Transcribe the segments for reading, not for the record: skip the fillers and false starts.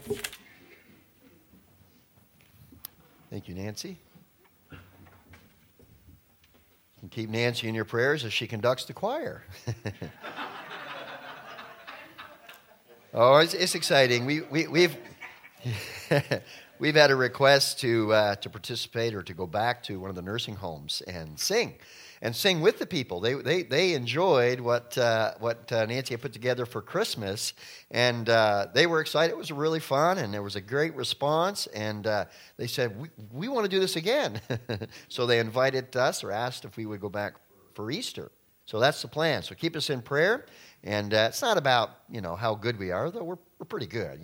Thank you, Nancy. You can keep Nancy in your prayers as she conducts the choir. Oh, it's exciting. We've we've had a request to participate or to go back to one of the nursing homes and sing with the people. They enjoyed what Nancy had put together for Christmas, and they were excited. It was really fun, and there was a great response. And they said, "We want to do this again." So they invited us or asked if we would go back for Easter. So that's the plan. So keep us in prayer. And it's not about how good we are, though we're pretty good.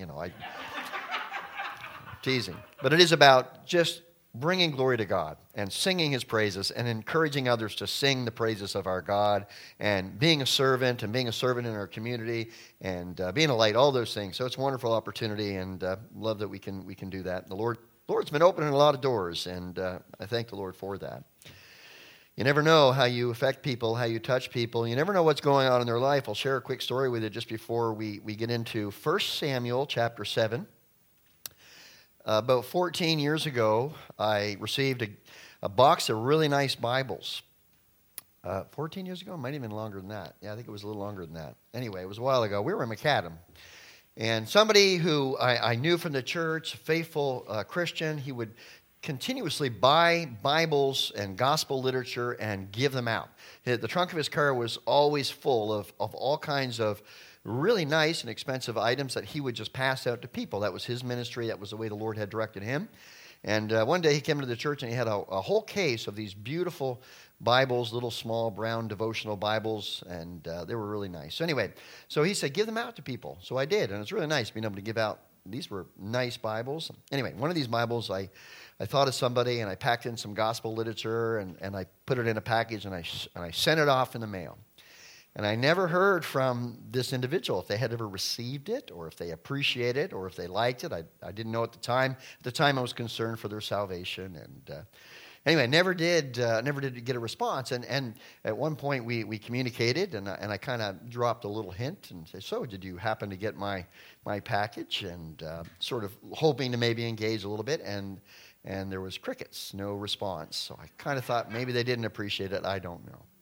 Teasing, but it is about just bringing glory to God and singing His praises and encouraging others to sing the praises of our God and being a servant in our community and being a light. All those things. So it's a wonderful opportunity, and love that we can do that. The Lord's been opening a lot of doors, and I thank the Lord for that. You never know how you affect people, how you touch people. You never know what's going on in their life. I'll share a quick story with you just before we get into 1 Samuel chapter 7. About 14 years ago, I received a box of really nice Bibles. 14 years ago? It might have been longer than that. Yeah, I think it was a little longer than that. Anyway, it was a while ago. We were in Macadam. And somebody who I knew from the church, a faithful Christian, he would continuously buy Bibles and gospel literature and give them out. The trunk of his car was always full of all kinds of really nice and expensive items that he would just pass out to people. That was his ministry. That was the way the Lord had directed him. And one day he came to the church and he had a whole case of these beautiful Bibles, little small brown devotional Bibles, and they were really nice. So anyway, so he said, give them out to people. So I did, and it's really nice being able to give out. These were nice Bibles. Anyway, one of these Bibles, I thought of somebody, and I packed in some gospel literature, and I put it in a package, and I sent it off in the mail. And I never heard from this individual if they had ever received it or if they appreciated it or if they liked it. I didn't know at the time. At the time, I was concerned for their salvation. And anyway, never did get a response. And at one point, we communicated, and I kind of dropped a little hint and said, so did you happen to get my package? And sort of hoping to maybe engage a little bit. And there was crickets, no response. So I kind of thought maybe they didn't appreciate it. I don't know.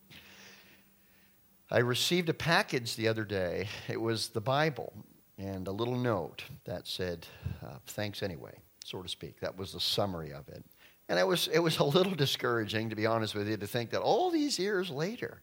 I received a package the other day. It was the Bible and a little note that said, thanks anyway, so to speak. That was the summary of it. And it was a little discouraging, to be honest with you, to think that all these years later,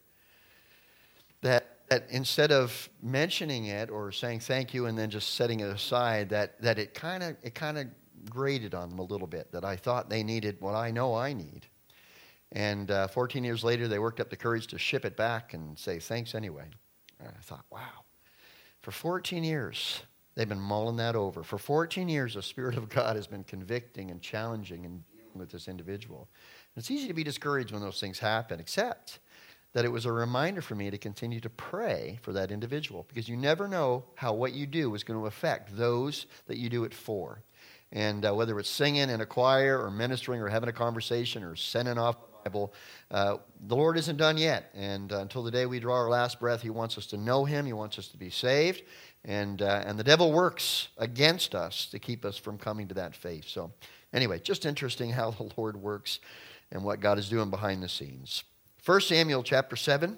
that instead of mentioning it or saying thank you and then just setting it aside, that it kind of grated on them a little bit, that I thought they needed what I know I need. And 14 years later, they worked up the courage to ship it back and say, thanks anyway. And I thought, wow. For 14 years, they've been mulling that over. For 14 years, the Spirit of God has been convicting and challenging and dealing with this individual. And it's easy to be discouraged when those things happen, except that it was a reminder for me to continue to pray for that individual, because you never know how what you do is going to affect those that you do it for. And whether it's singing in a choir or ministering or having a conversation or sending off Bible, the Lord isn't done yet, and until the day we draw our last breath, He wants us to know Him. He wants us to be saved, and the devil works against us to keep us from coming to that faith. So anyway, just interesting how the Lord works and what God is doing behind the scenes. 1 Samuel chapter 7.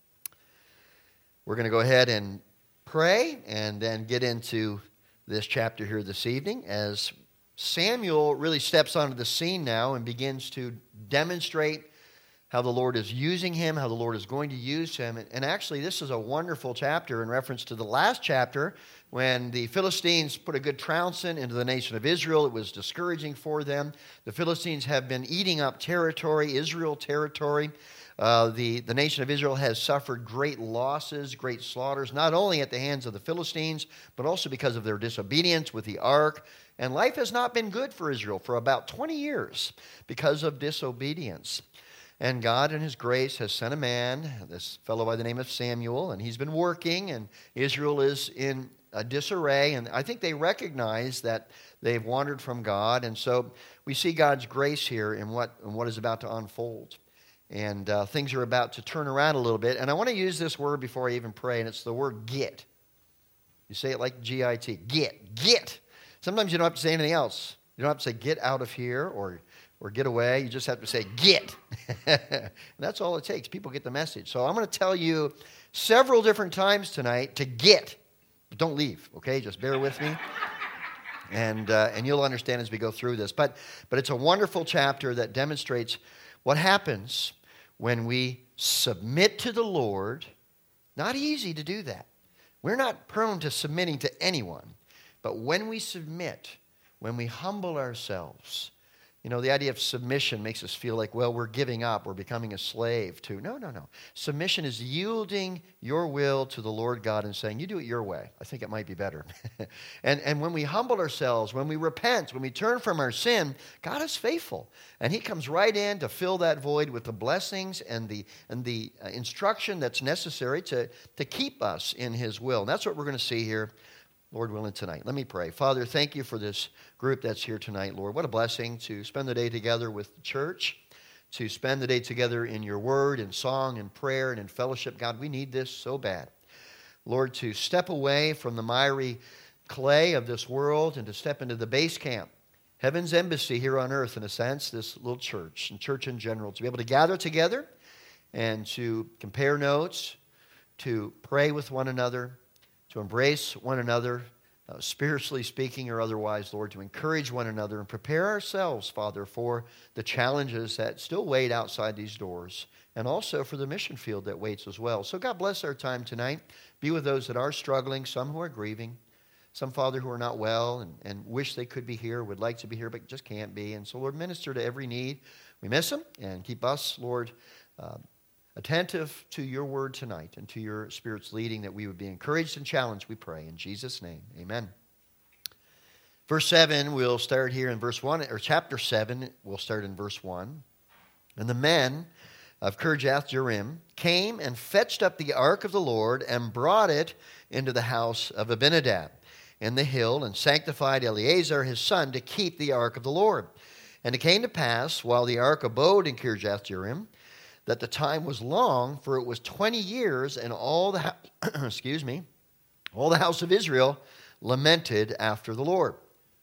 We're going to go ahead and pray and then get into this chapter here this evening as Samuel really steps onto the scene now and begins to demonstrate how the Lord is using him, how the Lord is going to use him. And actually, this is a wonderful chapter in reference to the last chapter when the Philistines put a good trouncing into the nation of Israel. It was discouraging for them. The Philistines have been eating up territory, Israel territory. The nation of Israel has suffered great losses, great slaughters, not only at the hands of the Philistines, but also because of their disobedience with the ark. And life has not been good for Israel for about 20 years because of disobedience. And God in His grace has sent a man, this fellow by the name of Samuel, and he's been working, and Israel is in a disarray. And I think they recognize that they've wandered from God. And so we see God's grace here in what is about to unfold. And things are about to turn around a little bit. And I want to use this word before I even pray, and it's the word get. You say it like G-I-T. Get. Sometimes you don't have to say anything else. You don't have to say, get out of here or get away. You just have to say, get. And that's all it takes. People get the message. So I'm going to tell you several different times tonight to get. But don't leave, okay? Just bear with me. And you'll understand as we go through this. But it's a wonderful chapter that demonstrates what happens when we submit to the Lord. Not easy to do that. We're not prone to submitting to anyone. But when we submit, when we humble ourselves, the idea of submission makes us feel like, well, we're giving up, we're becoming a slave to. No. Submission is yielding your will to the Lord God and saying, you do it your way. I think it might be better. and when we humble ourselves, when we repent, when we turn from our sin, God is faithful. And he comes right in to fill that void with the blessings and the instruction that's necessary to keep us in his will. And that's what we're going to see here, Lord willing, tonight. Let me pray. Father, thank you for this group that's here tonight, Lord. What a blessing to spend the day together with the church, to spend the day together in your word and song and prayer and in fellowship. God, we need this so bad. Lord, to step away from the miry clay of this world and to step into the base camp, heaven's embassy here on earth, in a sense, this little church and church in general, to be able to gather together and to compare notes, to pray with one another, to embrace one another, spiritually speaking or otherwise, Lord, to encourage one another and prepare ourselves, Father, for the challenges that still wait outside these doors and also for the mission field that waits as well. So God bless our time tonight. Be with those that are struggling, some who are grieving, some, Father, who are not well and wish they could be here, would like to be here, but just can't be. And so, Lord, minister to every need. We miss them, and keep us, Lord, attentive to your word tonight and to your Spirit's leading, that we would be encouraged and challenged, we pray. In Jesus' name, amen. Verse 7, we'll start here in verse 1, or chapter 7, we'll start in verse 1. And the men of Kirjath-jearim came and fetched up the ark of the Lord and brought it into the house of Abinadab in the hill, and sanctified Eleazar his son to keep the ark of the Lord. And it came to pass, while the ark abode in Kirjath-jearim, that the time was long, for it was 20 years, and all the all the house of Israel lamented after the Lord.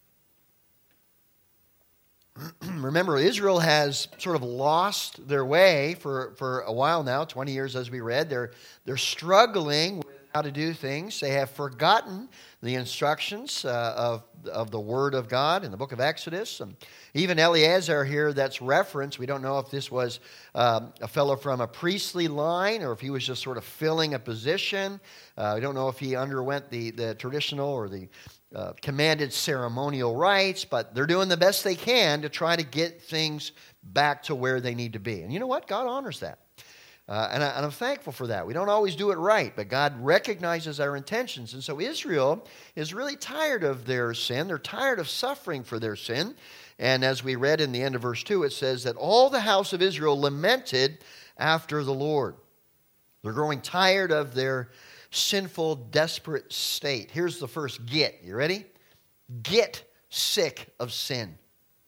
Remember, Israel has sort of lost their way for a while now, 20 years as we read. They're struggling with how to do things. They have forgotten the instructions of the Word of God in the book of Exodus. And even Eleazar here that's referenced, we don't know if this was a fellow from a priestly line or if he was just sort of filling a position. We don't know if he underwent the traditional or the commanded ceremonial rites, but they're doing the best they can to try to get things back to where they need to be. And you know what? God honors that. And I'm thankful for that. We don't always do it right, but God recognizes our intentions. And so Israel is really tired of their sin. They're tired of suffering for their sin. And as we read in the end of verse 2, it says that all the house of Israel lamented after the Lord. They're growing tired of their sinful, desperate state. Here's the first get. You ready? Get sick of sin.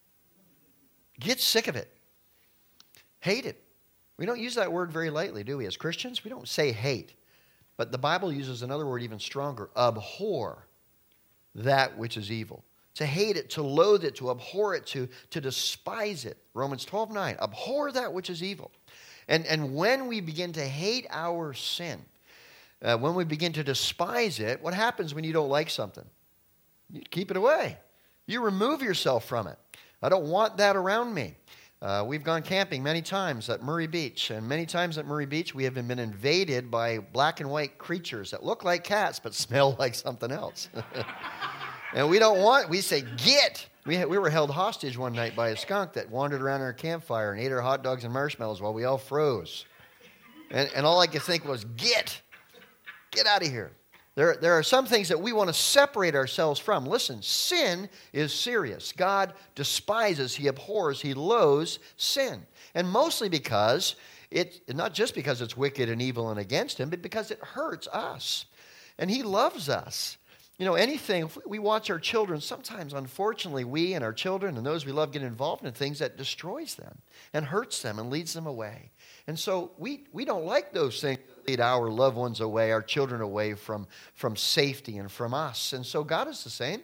Get sick of it. Hate it. We don't use that word very lightly, do we? As Christians, we don't say hate. But the Bible uses another word even stronger. Abhor that which is evil. To hate it, to loathe it, to abhor it, to despise it. Romans 12:9. Abhor that which is evil. And when we begin to hate our sin, when we begin to despise it, what happens when you don't like something? You keep it away. You remove yourself from it. I don't want that around me. We've gone camping many times at Murray Beach, and many times at Murray Beach we have been invaded by black and white creatures that look like cats but smell like something else. And we say, get! We were held hostage one night by a skunk that wandered around our campfire and ate our hot dogs and marshmallows while we all froze. And all I could think was, get out of here. There are some things that we want to separate ourselves from. Listen, sin is serious. God despises, he abhors, he loathes sin. And mostly because, not just because it's wicked and evil and against him, but because it hurts us. And he loves us. You know, anything, if we watch our children, sometimes, unfortunately, we and our children and those we love get involved in things that destroys them and hurts them and leads them away. And so we don't like those things that lead our loved ones away, our children away from safety and from us. And so God is the same.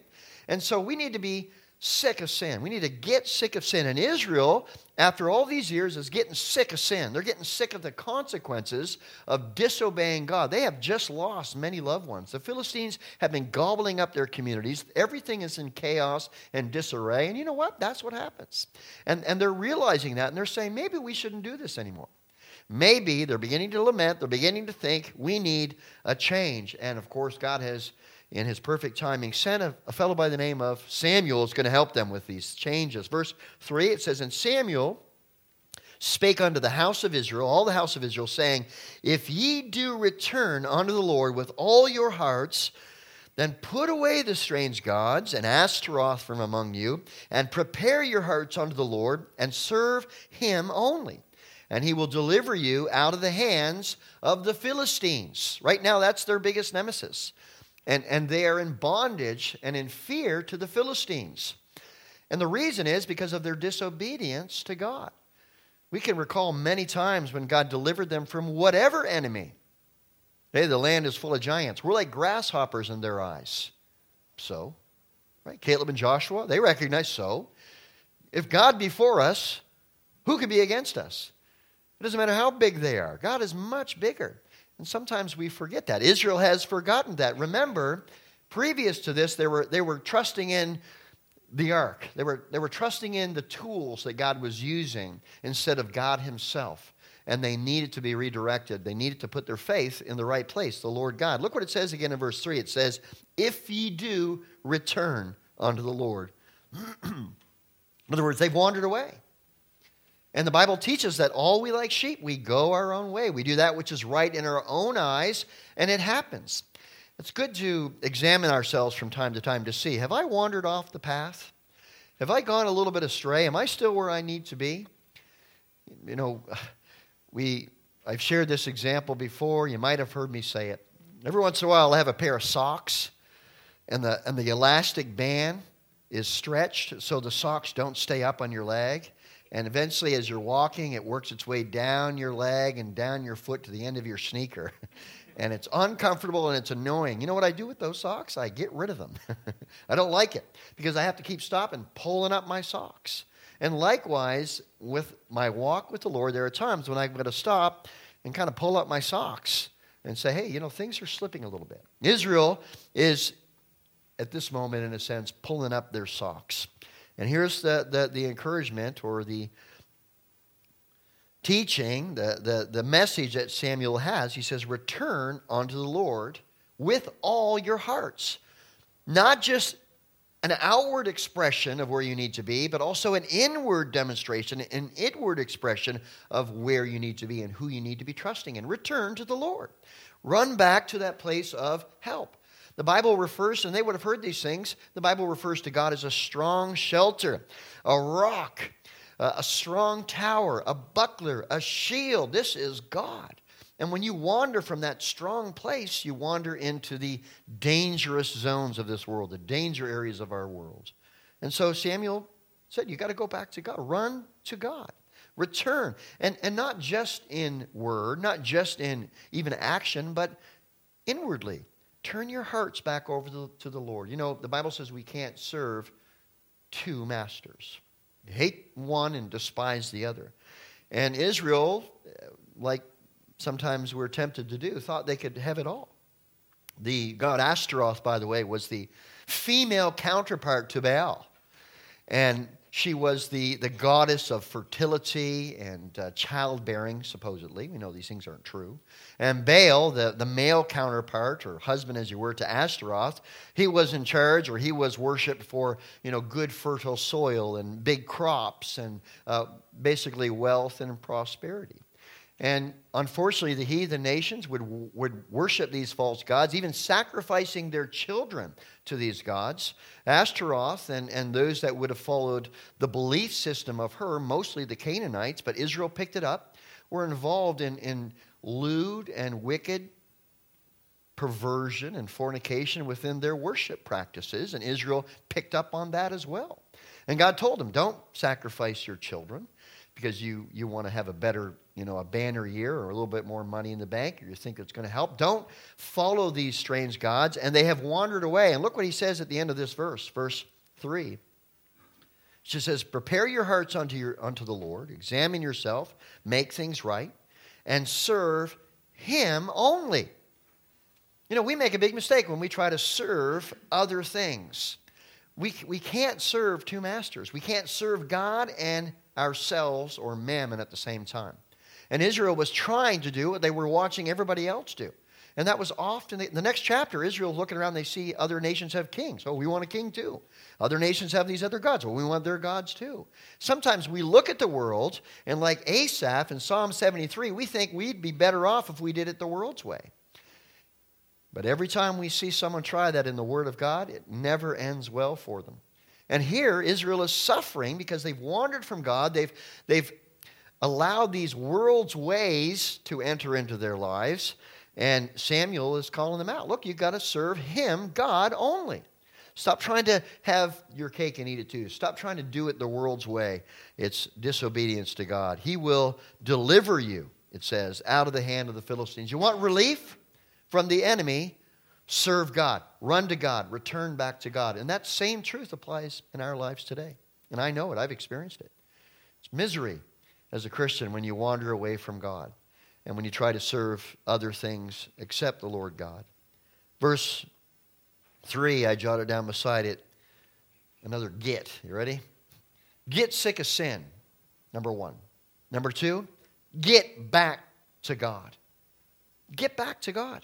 And so we need to be sick of sin. We need to get sick of sin. And Israel, after all these years, is getting sick of sin. They're getting sick of the consequences of disobeying God. They have just lost many loved ones. The Philistines have been gobbling up their communities. Everything is in chaos and disarray. And you know what? That's what happens. And they're realizing that, and they're saying, maybe we shouldn't do this anymore. Maybe they're beginning to lament. They're beginning to think we need a change. And, of course, God has, in his perfect timing, sent a fellow by the name of Samuel is going to help them with these changes. Verse 3, it says, And Samuel spake unto the house of Israel, all the house of Israel, saying, If ye do return unto the Lord with all your hearts, then put away the strange gods and Ashtaroth from among you, and prepare your hearts unto the Lord, and serve him only. And he will deliver you out of the hands of the Philistines. Right now, that's their biggest nemesis. And they are in bondage and in fear to the Philistines. And the reason is because of their disobedience to God. We can recall many times when God delivered them from whatever enemy. Hey, the land is full of giants. We're like grasshoppers in their eyes. So, right? Caleb and Joshua, they recognize so. If God be for us, who can be against us? It doesn't matter how big they are. God is much bigger. And sometimes we forget that. Israel has forgotten that. Remember, previous to this, they were trusting in the ark. They were trusting in the tools that God was using instead of God himself. And they needed to be redirected. They needed to put their faith in the right place, the Lord God. Look what it says again in verse 3. It says, If ye do return unto the Lord. In other words, they've wandered away. And the Bible teaches that all we like sheep, we go our own way. We do that which is right in our own eyes, and it happens. It's good to examine ourselves from time to time to see, have I wandered off the path? Have I gone a little bit astray? Am I still where I need to be? You know, I've shared this example before. You might have heard me say it. Every once in a while, I'll have a pair of socks, and the elastic band is stretched so the socks don't stay up on your leg. And eventually, as you're walking, it works its way down your leg and down your foot to the end of your sneaker. And it's uncomfortable and it's annoying. You know what I do with those socks? I get rid of them. I don't like it because I have to keep stopping, pulling up my socks. And likewise, with my walk with the Lord, there are times when I'm going to stop and kind of pull up my socks and say, hey, you know, things are slipping a little bit. Israel is, at this moment, in a sense, pulling up their socks. And here's the encouragement or the teaching, the message that Samuel has. He says, return unto the Lord with all your hearts. Not just an outward expression of where you need to be, but also an inward demonstration, an inward expression of where you need to be and who you need to be trusting in. Return to the Lord. Run back to that place of help. The Bible refers, and they would have heard these things, the Bible refers to God as a strong shelter, a rock, a strong tower, a buckler, a shield. This is God. And when you wander from that strong place, you wander into the dangerous zones of this world, the danger areas of our world. And so Samuel said, you got to go back to God. Run to God. Return. And not just in word, not just in even action, but inwardly. Turn your hearts back over to the Lord. You know, the Bible says we can't serve two masters. Hate one and despise the other. And Israel, like sometimes we're tempted to do, thought they could have it all. The god Ashtaroth, by the way, was the female counterpart to Baal. And she was the goddess of fertility and childbearing, supposedly. We know these things aren't true. And Baal, the male counterpart, or husband as you were, to Ashtaroth, he was in charge, or he was worshipped for, good fertile soil and big crops and basically wealth and prosperity. And unfortunately, the heathen nations would worship these false gods, even sacrificing their children to these gods. Ashtaroth and those that would have followed the belief system of her, mostly the Canaanites, but Israel picked it up, were involved in lewd and wicked perversion and fornication within their worship practices, and Israel picked up on that as well. And God told them, don't sacrifice your children because you want to have a better a banner year or a little bit more money in the bank, or you think it's going to help. Don't follow these strange gods. And they have wandered away. And look what he says at the end of this verse, verse 3. She says, prepare your hearts unto the Lord, examine yourself, make things right, and serve him only. We make a big mistake when we try to serve other things. We can't serve two masters. We can't serve God and ourselves or mammon at the same time. And Israel was trying to do what they were watching everybody else do. And that was often, the next chapter, Israel looking around, they see other nations have kings. Oh, we want a king too. Other nations have these other gods. Well, we want their gods too. Sometimes we look at the world, and like Asaph in Psalm 73, we think we'd be better off if we did it the world's way. But every time we see someone try that in the Word of God, it never ends well for them. And here, Israel is suffering because they've wandered from God. They've allowed these world's ways to enter into their lives. And Samuel is calling them out. Look, you've got to serve him, God, only. Stop trying to have your cake and eat it too. Stop trying to do it the world's way. It's disobedience to God. He will deliver you, it says, out of the hand of the Philistines. You want relief from the enemy? Serve God. Run to God. Return back to God. And that same truth applies in our lives today. And I know it. I've experienced it. It's misery as a Christian when you wander away from God and when you try to serve other things except the Lord God. Verse 3, I jotted down beside it another get. You ready? Get sick of sin, number 1. Number 2, get back to God. Get back to God.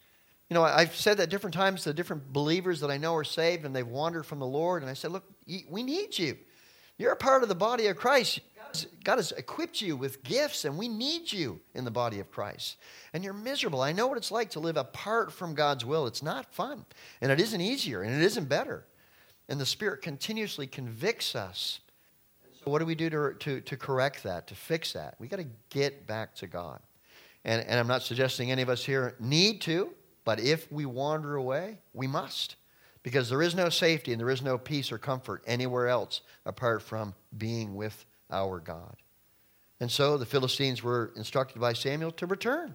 I've said that different times to different believers that I know are saved and they've wandered from the Lord. And I said, look, we need you. You're a part of the body of Christ. God has equipped you with gifts, and we need you in the body of Christ. And you're miserable. I know what it's like to live apart from God's will. It's not fun, and it isn't easier, and it isn't better. And the Spirit continuously convicts us. So what do we do to correct that, to fix that? We got to get back to God. And I'm not suggesting any of us here need to, but if we wander away, we must. Because there is no safety and there is no peace or comfort anywhere else apart from being with our God. And so the Philistines were instructed by Samuel to return.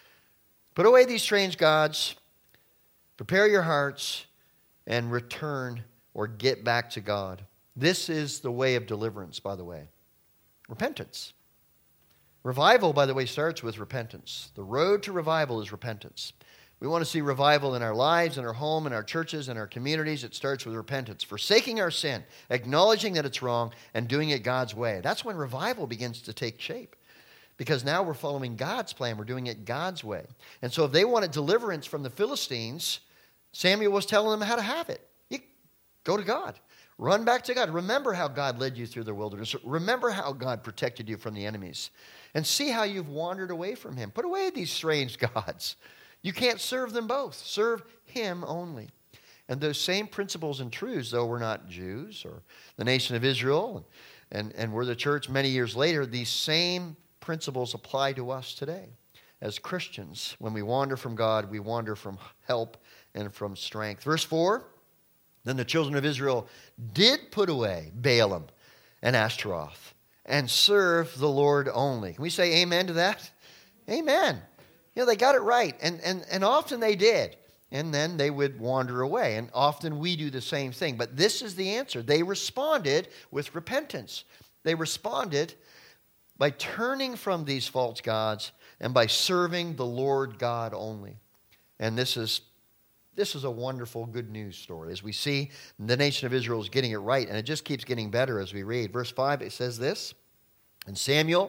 Put away these strange gods, prepare your hearts, and return or get back to God. This is the way of deliverance, by the way. Repentance. Revival, by the way, starts with repentance. The road to revival is repentance. We want to see revival in our lives, in our home, in our churches, in our communities. It starts with repentance. Forsaking our sin, acknowledging that it's wrong, and doing it God's way. That's when revival begins to take shape. Because now we're following God's plan. We're doing it God's way. And so if they wanted deliverance from the Philistines, Samuel was telling them how to have it. You go to God. Run back to God. Remember how God led you through the wilderness. Remember how God protected you from the enemies. And see how you've wandered away from him. Put away these strange gods. You can't serve them both. Serve him only. And those same principles and truths, though we're not Jews or the nation of Israel, and we're the church many years later, these same principles apply to us today. As Christians, when we wander from God, we wander from help and from strength. Verse 4, then the children of Israel did put away Baalim and Ashtaroth and serve the Lord only. Can we say amen to that? Amen. They got it right, and often they did. And then they would wander away, and often we do the same thing. But this is the answer. They responded with repentance. They responded by turning from these false gods and by serving the Lord God only. And this is a wonderful good news story. As we see, the nation of Israel is getting it right, and it just keeps getting better as we read. Verse 5, it says this, and Samuel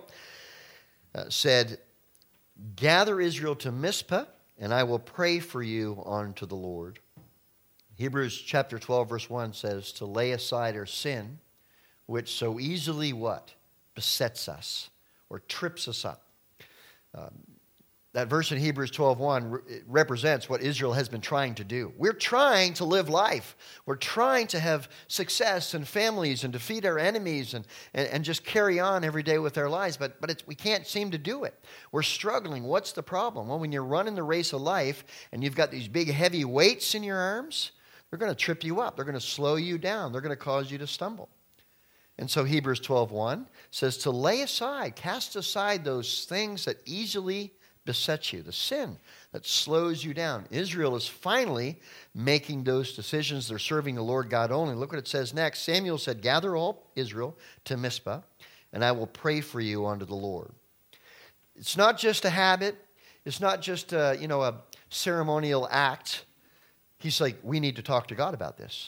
said, gather Israel to Mizpah, and I will pray for you unto the Lord. Hebrews chapter 12, verse 1 says, to lay aside our sin, which so easily what? Besets us or trips us up. That verse in Hebrews 12:1 represents what Israel has been trying to do. We're trying to live life. We're trying to have success and families and defeat our enemies and just carry on every day with our lives. But we can't seem to do it. We're struggling. What's the problem? Well, when you're running the race of life and you've got these big heavy weights in your arms, they're going to trip you up. They're going to slow you down. They're going to cause you to stumble. And so Hebrews 12:1 says to lay aside, cast aside those things that easily beset you, the sin that slows you down. Israel is finally making those decisions. They're serving the Lord God only. Look what it says next. Samuel said, gather all Israel to Mizpah, and I will pray for you unto the Lord. It's not just a habit. It's not just a ceremonial act. He's like, we need to talk to God about this.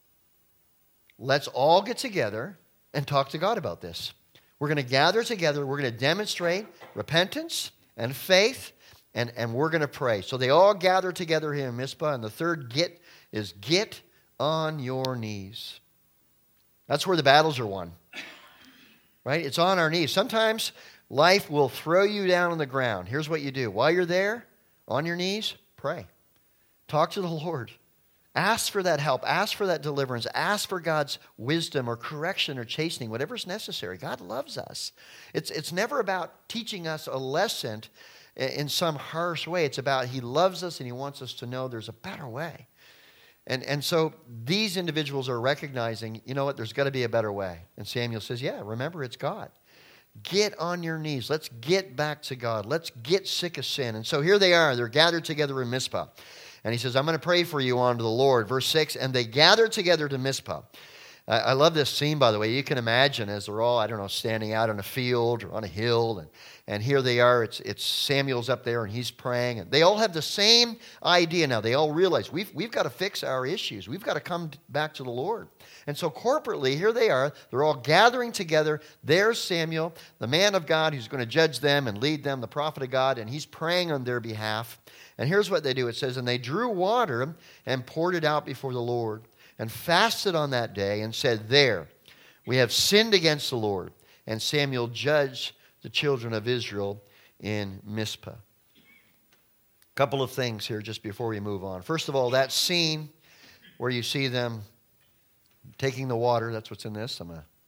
Let's all get together and talk to God about this. We're going to gather together. We're going to demonstrate repentance and faith, and we're going to pray. So they all gather together here in Mizpah, and the third get is get on your knees. That's where the battles are won, right? It's on our knees. Sometimes life will throw you down on the ground. Here's what you do. While you're there, on your knees, pray. Talk to the Lord. Ask for that help. Ask for that deliverance. Ask for God's wisdom or correction or chastening, whatever's necessary. God loves us. It's never about teaching us a lesson in some harsh way. It's about He loves us and He wants us to know there's a better way. And so these individuals are recognizing, you know what, there's got to be a better way. And Samuel says, yeah, remember, it's God. Get on your knees. Let's get back to God. Let's get sick of sin. And so here they are. They're gathered together in Mizpah. And he says, I'm going to pray for you unto the Lord. Verse 6, and they gathered together to Mizpah. I love this scene, by the way. You can imagine as they're all, standing out on a field or on a hill. And here they are. It's Samuel's up there and he's praying. And they all have the same idea now. They all realize we've got to fix our issues. We've got to come back to the Lord. And so corporately, here they are. They're all gathering together. There's Samuel, the man of God who's going to judge them and lead them, the prophet of God. And he's praying on their behalf. And here's what they do. It says, and they drew water and poured it out before the Lord and fasted on that day and said, there, we have sinned against the Lord. And Samuel judged the children of Israel in Mizpah. A couple of things here just before we move on. First of all, that scene where you see them taking the water, that's what's in this. I'm going to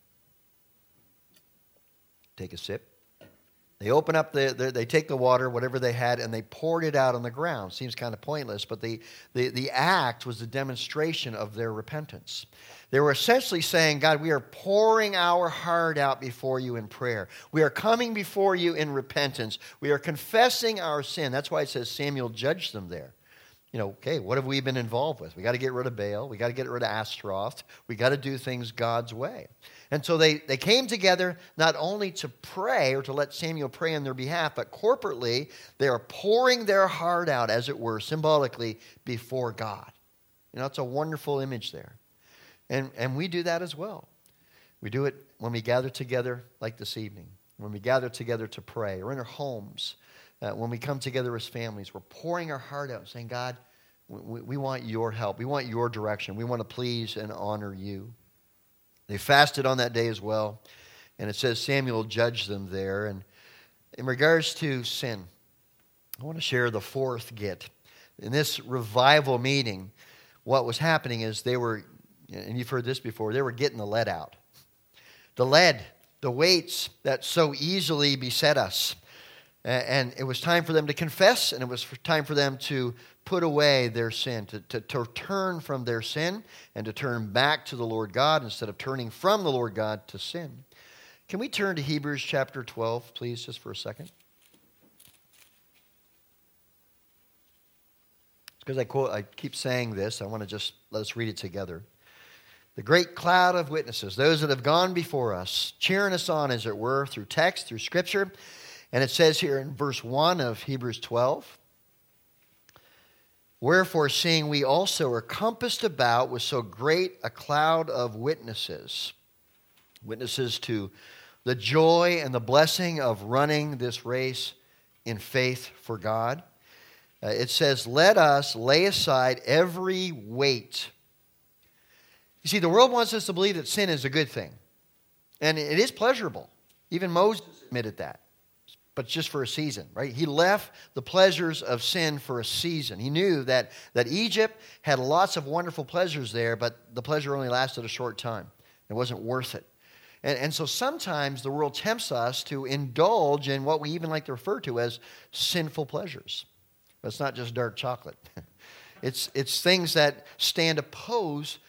take a sip. They open up, they take the water, whatever they had, and they poured it out on the ground. Seems kind of pointless, but the act was the demonstration of their repentance. They were essentially saying, God, we are pouring our heart out before you in prayer. We are coming before you in repentance. We are confessing our sin. That's why it says Samuel judged them there. Okay, what have we been involved with? We got to get rid of Baal. We got to get rid of Ashtaroth. We got to do things God's way. And so they came together not only to pray or to let Samuel pray on their behalf, but corporately they are pouring their heart out, as it were, symbolically before God. It's a wonderful image there. And we do that as well. We do it when we gather together like this evening, when we gather together to pray, or in our homes. When we come together as families, we're pouring our heart out, saying, God, we want your help. We want your direction. We want to please and honor you. They fasted on that day as well. And it says Samuel judged them there. And in regards to sin, I want to share the fourth get. In this revival meeting, what was happening is they were, and you've heard this before, they were getting the lead out. The lead, the weights that so easily beset us. And it was time for them to confess, and it was time for them to put away their sin, to turn from their sin and to turn back to the Lord God instead of turning from the Lord God to sin. Can we turn to Hebrews chapter 12, please, just for a second? Because I keep saying this, I want to just let us read it together. The great cloud of witnesses, those that have gone before us, cheering us on, as it were, through text, through Scripture. And it says here in verse 1 of Hebrews 12, wherefore, seeing we also are compassed about with so great a cloud of witnesses, witnesses to the joy and the blessing of running this race in faith for God. It says, let us lay aside every weight. You see, the world wants us to believe that sin is a good thing. And it is pleasurable. Even Moses admitted that. But just for a season, right? He left the pleasures of sin for a season. He knew that Egypt had lots of wonderful pleasures there, but the pleasure only lasted a short time. It wasn't worth it. And so sometimes the world tempts us to indulge in what we even like to refer to as sinful pleasures. But it's not just dark chocolate. It's things that stand opposed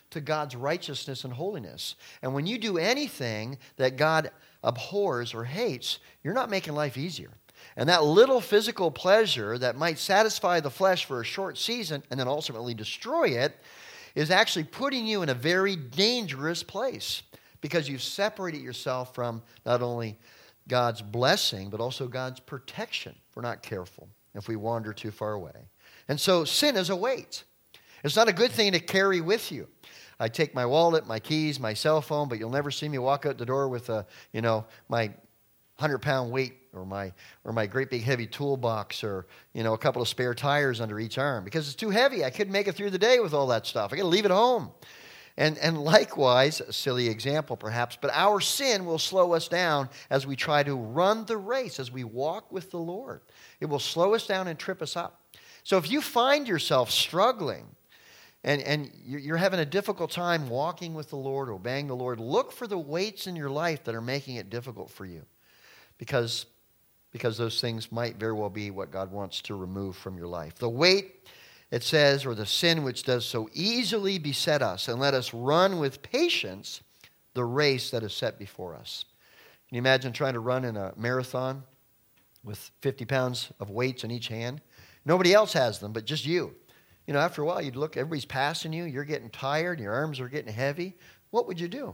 to God's righteousness and holiness. And when you do anything that God abhors or hates, you're not making life easier. And that little physical pleasure that might satisfy the flesh for a short season and then ultimately destroy it is actually putting you in a very dangerous place, because you've separated yourself from not only God's blessing, but also God's protection if we're not careful, if we wander too far away. And so sin is a weight. It's not a good thing to carry with you. I take my wallet, my keys, my cell phone, but you'll never see me walk out the door with my 100-pound weight or my great big heavy toolbox, or a couple of spare tires under each arm, because it's too heavy. I couldn't make it through the day with all that stuff. I got to leave it home. And likewise, a silly example perhaps, but our sin will slow us down as we try to run the race, as we walk with the Lord. It will slow us down and trip us up. So if you find yourself struggling and you're having a difficult time walking with the Lord, obeying the Lord, look for the weights in your life that are making it difficult for you, because those things might very well be what God wants to remove from your life. The weight, it says, or the sin which does so easily beset us, and let us run with patience the race that is set before us. Can you imagine trying to run in a marathon with 50 pounds of weights in each hand? Nobody else has them, but just you. After a while, you'd look, everybody's passing you, you're getting tired, your arms are getting heavy. What would you do?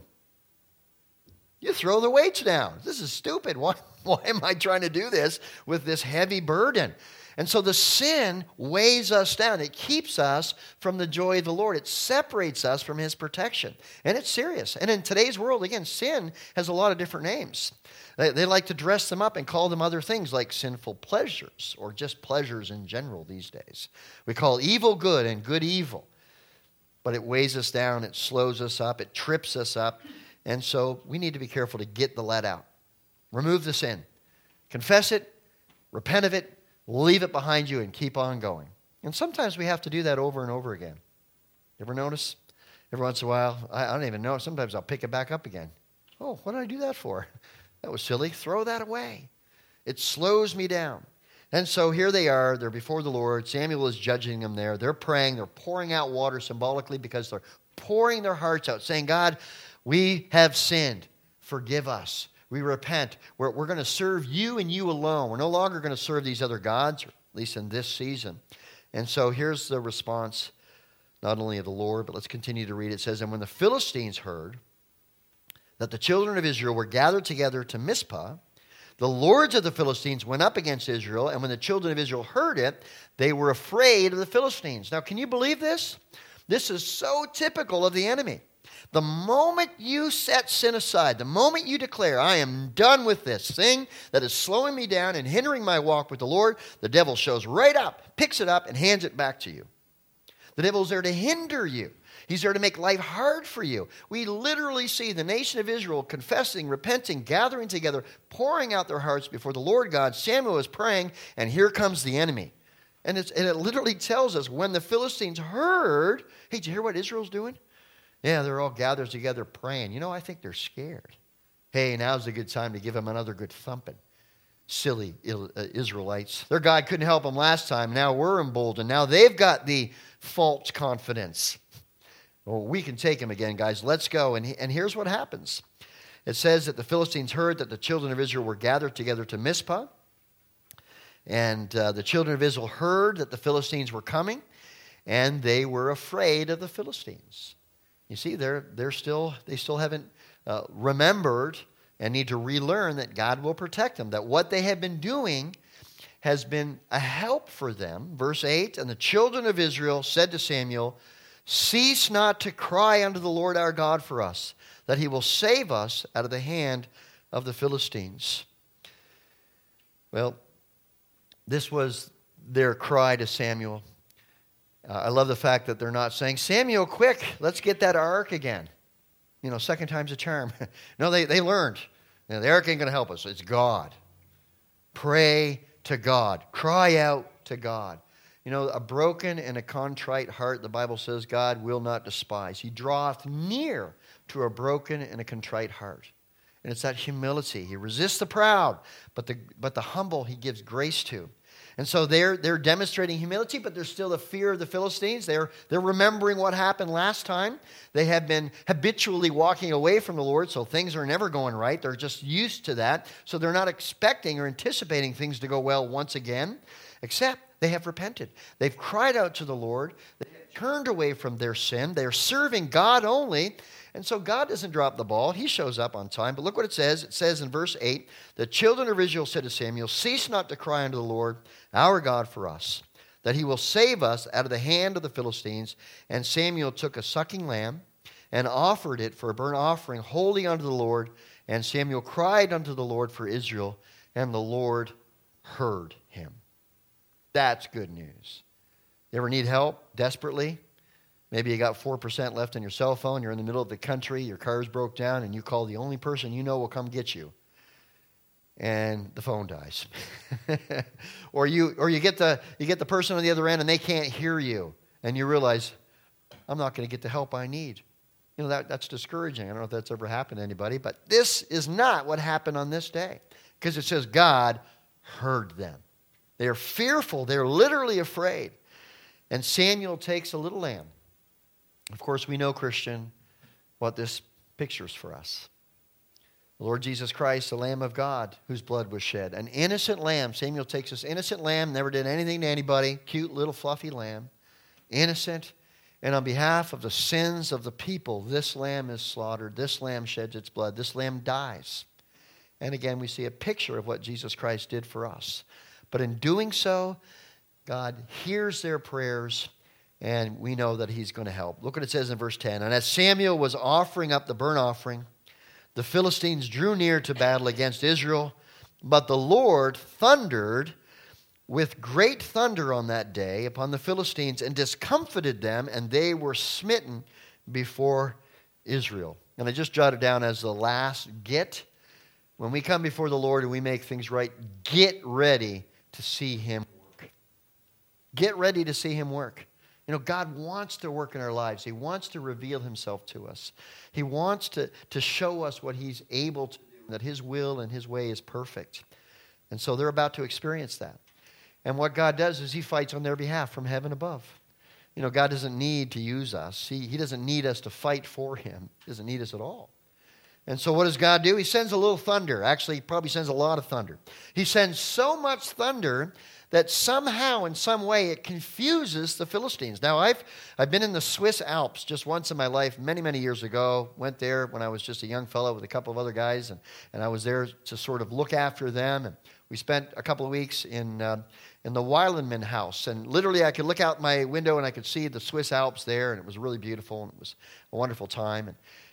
You throw the weights down. This is stupid. Why am I trying to do this with this heavy burden? And so the sin weighs us down. It keeps us from the joy of the Lord. It separates us from His protection. And it's serious. And in today's world, again, sin has a lot of different names. They like to dress them up and call them other things like sinful pleasures, or just pleasures in general these days. We call evil good and good evil. But it weighs us down. It slows us up. It trips us up. And so we need to be careful to get the lead out. Remove the sin. Confess it. Repent of it. Leave it behind you and keep on going. And sometimes we have to do that over and over again. You ever notice? Every once in a while, I don't even know. Sometimes I'll pick it back up again. Oh, what did I do that for? That was silly. Throw that away. It slows me down. And so here they are. They're before the Lord. Samuel is judging them there. They're praying. They're pouring out water symbolically, because they're pouring their hearts out, saying, God, we have sinned. Forgive us. We repent. We're going to serve you and you alone. We're no longer going to serve these other gods, or at least in this season. And so here's the response, not only of the Lord, but let's continue to read. It says, and when the Philistines heard that the children of Israel were gathered together to Mizpah, the lords of the Philistines went up against Israel, and when the children of Israel heard it, they were afraid of the Philistines. Now, can you believe this? This is so typical of the enemy. The moment you set sin aside, the moment you declare, I am done with this thing that is slowing me down and hindering my walk with the Lord, the devil shows right up, picks it up, and hands it back to you. The devil's there to hinder you. He's there to make life hard for you. We literally see the nation of Israel confessing, repenting, gathering together, pouring out their hearts before the Lord God. Samuel is praying, and here comes the enemy. And it literally tells us, when the Philistines heard, hey, did you hear what Israel's doing? Yeah, they're all gathered together praying. I think they're scared. Hey, now's a good time to give them another good thumping. Silly Israelites. Their God couldn't help them last time. Now we're emboldened. Now they've got the false confidence. Well, we can take them again, guys. Let's go. And here's what happens. It says that the Philistines heard that the children of Israel were gathered together to Mizpah. And the children of Israel heard that the Philistines were coming, and they were afraid of the Philistines. You see, they still haven't remembered and need to relearn that God will protect them, that what they have been doing has been a help for them. Verse 8, and the children of Israel said to Samuel, cease not to cry unto the Lord our God for us, that He will save us out of the hand of the Philistines. Well, this was their cry to Samuel. I love the fact that they're not saying, Samuel, quick, let's get that ark again. Second time's a charm. No, they learned. The ark ain't going to help us. It's God. Pray to God. Cry out to God. A broken and a contrite heart, the Bible says, God will not despise. He draweth near to a broken and a contrite heart. And it's that humility. He resists the proud, but the humble He gives grace to. And so they're demonstrating humility, but there's still the fear of the Philistines. They're remembering what happened last time. They have been habitually walking away from the Lord, so things are never going right. They're just used to that. So they're not expecting or anticipating things to go well once again, except they have repented. They've cried out to the Lord. They have turned away from their sin. They're serving God only. And so God doesn't drop the ball. He shows up on time. But look what it says. It says in verse 8, the children of Israel said to Samuel, cease not to cry unto the Lord, our God, for us, that he will save us out of the hand of the Philistines. And Samuel took a sucking lamb and offered it for a burnt offering, holy unto the Lord. And Samuel cried unto the Lord for Israel, and the Lord heard him. That's good news. You ever need help desperately? Maybe you got 4% left on your cell phone, you're in the middle of the country, your car's broke down, and you call the only person you know will come get you. And the phone dies. or you get the person on the other end and they can't hear you, and you realize, I'm not going to get the help I need. You know, that's discouraging. I don't know if that's ever happened to anybody, but this is not what happened on this day. Because it says God heard them. They're fearful. They're literally afraid. And Samuel takes a little lamb. Of course, we know, Christian, what this pictures for us. The Lord Jesus Christ, the Lamb of God, whose blood was shed. An innocent lamb. Samuel takes this innocent lamb, never did anything to anybody. Cute little fluffy lamb. Innocent. And on behalf of the sins of the people, this lamb is slaughtered. This lamb sheds its blood. This lamb dies. And again, we see a picture of what Jesus Christ did for us. But in doing so, God hears their prayers, and we know that he's going to help. Look what it says in verse 10. And as Samuel was offering up the burnt offering, the Philistines drew near to battle against Israel, but the Lord thundered with great thunder on that day upon the Philistines and discomfited them, and they were smitten before Israel. And I just jotted down as the last get. When we come before the Lord and we make things right, get ready to see him work. Get ready to see him work. You know, God wants to work in our lives. He wants to reveal himself to us. He wants to show us what he's able to do, that his will and his way is perfect. And so they're about to experience that. And what God does is he fights on their behalf from heaven above. You know, God doesn't need to use us. He doesn't need us to fight for him. He doesn't need us at all. And so what does God do? He sends a little thunder. Actually, he probably sends a lot of thunder. He sends so much thunder that somehow, in some way, it confuses the Philistines. Now, I've been in the Swiss Alps just once in my life, many, many years ago. Went there when I was just a young fellow with a couple of other guys, and I was there to sort of look after them. And we spent a couple of weeks in the Weilenmann house. And literally, I could look out my window and I could see the Swiss Alps there, and it was really beautiful, and it was a wonderful time.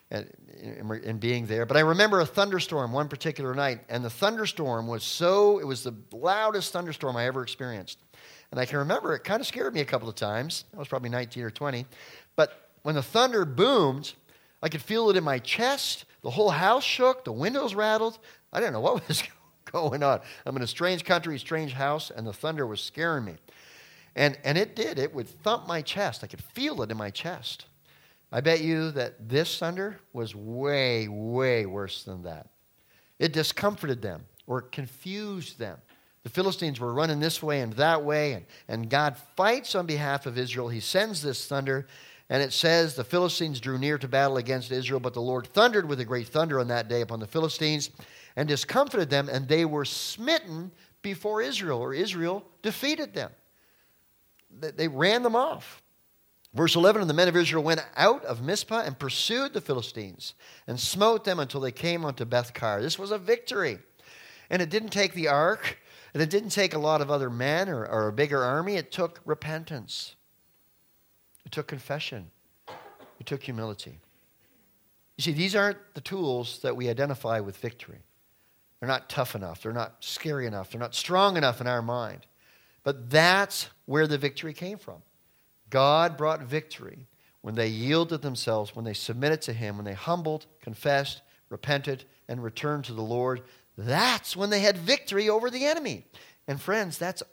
And being there. But I remember a thunderstorm one particular night, and the thunderstorm was it was the loudest thunderstorm I ever experienced. And I can remember it kind of scared me a couple of times. I was probably 19 or 20. But when the thunder boomed, I could feel it in my chest. The whole house shook. The windows rattled. I didn't know what was going on. I'm in a strange country, strange house, and the thunder was scaring me. And it did. It would thump my chest. I could feel it in my chest. I bet you that this thunder was way, way worse than that. It discomforted them or confused them. The Philistines were running this way and that way, and God fights on behalf of Israel. He sends this thunder, and it says the Philistines drew near to battle against Israel, but the Lord thundered with a great thunder on that day upon the Philistines and discomfited them, and they were smitten before Israel, or Israel defeated them. They ran them off. Verse 11, and the men of Israel went out of Mizpah and pursued the Philistines and smote them until they came unto Beth-kar. This was a victory. And it didn't take the ark, and it didn't take a lot of other men or a bigger army. It took repentance. It took confession. It took humility. You see, these aren't the tools that we identify with victory. They're not tough enough. They're not scary enough. They're not strong enough in our mind. But that's where the victory came from. God brought victory when they yielded themselves, when they submitted to him, when they humbled, confessed, repented, and returned to the Lord. That's when they had victory over the enemy. And friends, that's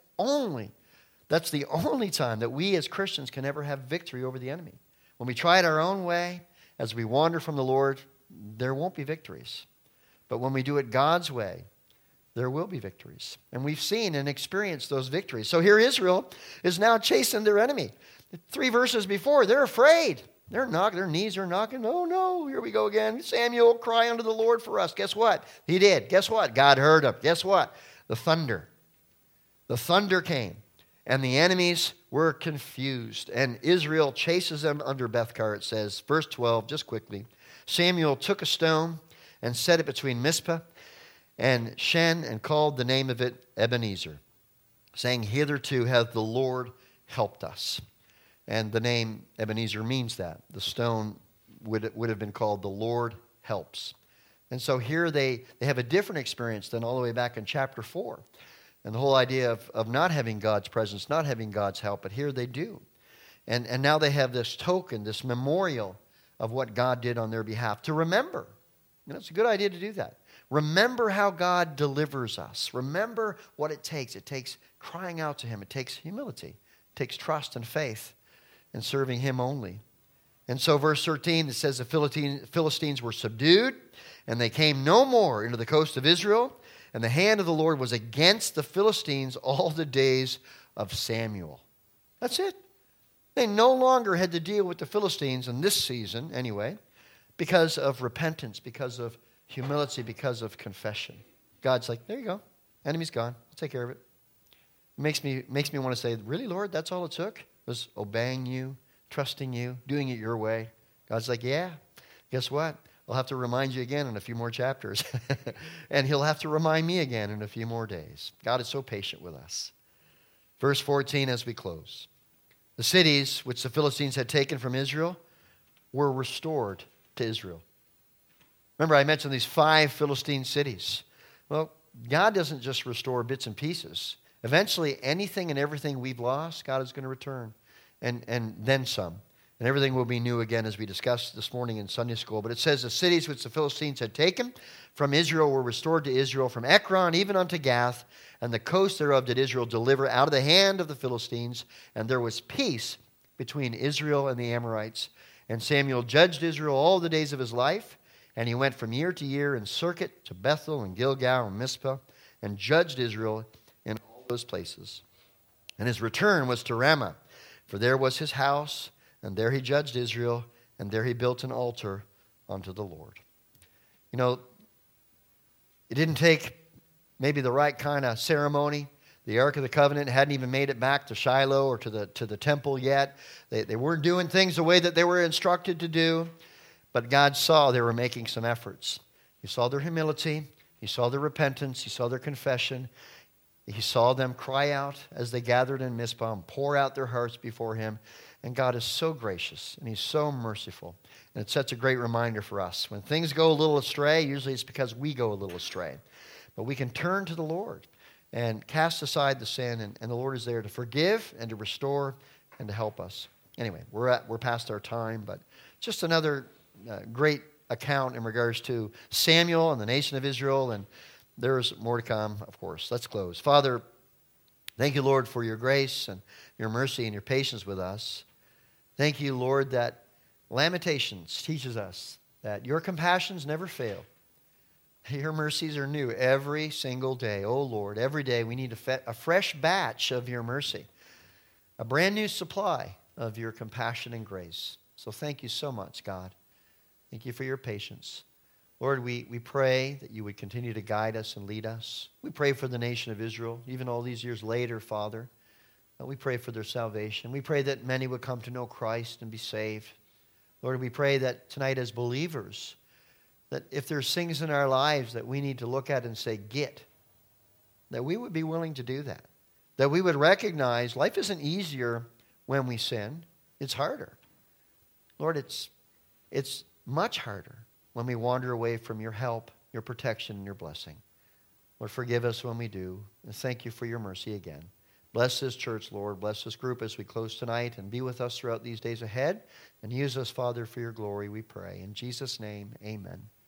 the only time that we as Christians can ever have victory over the enemy. When we try it our own way, as we wander from the Lord, there won't be victories. But when we do it God's way, there will be victories. And we've seen and experienced those victories. So here Israel is now chasing their enemy. 3 verses before, they're afraid. Their knees are knocking. Oh no, here we go again. Samuel, cry unto the Lord for us. Guess what? He did. Guess what? God heard him. Guess what? The thunder. The thunder came. And the enemies were confused. And Israel chases them under Bethkar, it says. Verse 12, just quickly. Samuel took a stone and set it between Mizpah and Shen and called the name of it Ebenezer, saying, hitherto hath the Lord helped us. And the name Ebenezer means that. The stone would have been called the Lord helps. And so here they have a different experience than all the way back in chapter 4. And the whole idea of not having God's presence, not having God's help, but here they do. And now they have this token, this memorial of what God did on their behalf to remember. You know, it's a good idea to do that. Remember how God delivers us. Remember what it takes. It takes crying out to Him. It takes humility. It takes trust and faith and serving Him only. And so verse 13, it says the Philistines were subdued, and they came no more into the coast of Israel, and the hand of the Lord was against the Philistines all the days of Samuel. That's it. They no longer had to deal with the Philistines in this season, anyway, because of repentance, because of humility, because of confession. God's like, there you go. Enemy's gone. I'll take care of it. Makes me want to say, really, Lord, that's all it took? Was obeying you, trusting you, doing it your way. God's like, yeah. Guess what? I'll have to remind you again in a few more chapters. And He'll have to remind me again in a few more days. God is so patient with us. Verse 14 as we close. The cities which the Philistines had taken from Israel were restored to Israel. Remember, I mentioned these 5 Philistine cities. Well, God doesn't just restore bits and pieces. Eventually, anything and everything we've lost, God is going to return. And then some. And everything will be new again, as we discussed this morning in Sunday school. But it says the cities which the Philistines had taken from Israel were restored to Israel, from Ekron even unto Gath, and the coast thereof did Israel deliver out of the hand of the Philistines, and there was peace between Israel and the Amorites. And Samuel judged Israel all the days of his life, and he went from year to year in circuit to Bethel and Gilgal and Mizpah, and judged Israel in all those places. And his return was to Ramah, for there was his house, and there he judged Israel, and there he built an altar unto the Lord. You know, it didn't take maybe the right kind of ceremony. The Ark of the Covenant hadn't even made it back to Shiloh or to the temple yet. They weren't doing things the way that they were instructed to do. But God saw they were making some efforts. He saw their humility. He saw their repentance. He saw their confession. He saw them cry out as they gathered in Mizpah and pour out their hearts before Him. And God is so gracious, and He's so merciful. And it's such a great reminder for us. When things go a little astray, usually it's because we go a little astray. But we can turn to the Lord and cast aside the sin, and the Lord is there to forgive and to restore and to help us. Anyway, we're past our time, but just another great account in regards to Samuel and the nation of Israel, and there's more to come, of course. Let's close. Father, thank you, Lord, for your grace and your mercy and your patience with us. Thank you, Lord, that Lamentations teaches us that your compassions never fail. Your mercies are new every single day. Oh, Lord, every day we need a fresh batch of your mercy, a brand new supply of your compassion and grace. So thank you so much, God. Thank you for your patience. Lord, we pray that you would continue to guide us and lead us. We pray for the nation of Israel, even all these years later, Father. We pray for their salvation. We pray that many would come to know Christ and be saved. Lord, we pray that tonight as believers, that if there's things in our lives that we need to look at and say, get, that we would be willing to do that. That we would recognize life isn't easier when we sin. It's harder. Lord, it's much harder when we wander away from your help, your protection, and your blessing. Lord, forgive us when we do. And thank you for your mercy again. Bless this church, Lord. Bless this group as we close tonight, and be with us throughout these days ahead. And use us, Father, for your glory, we pray. In Jesus' name, amen.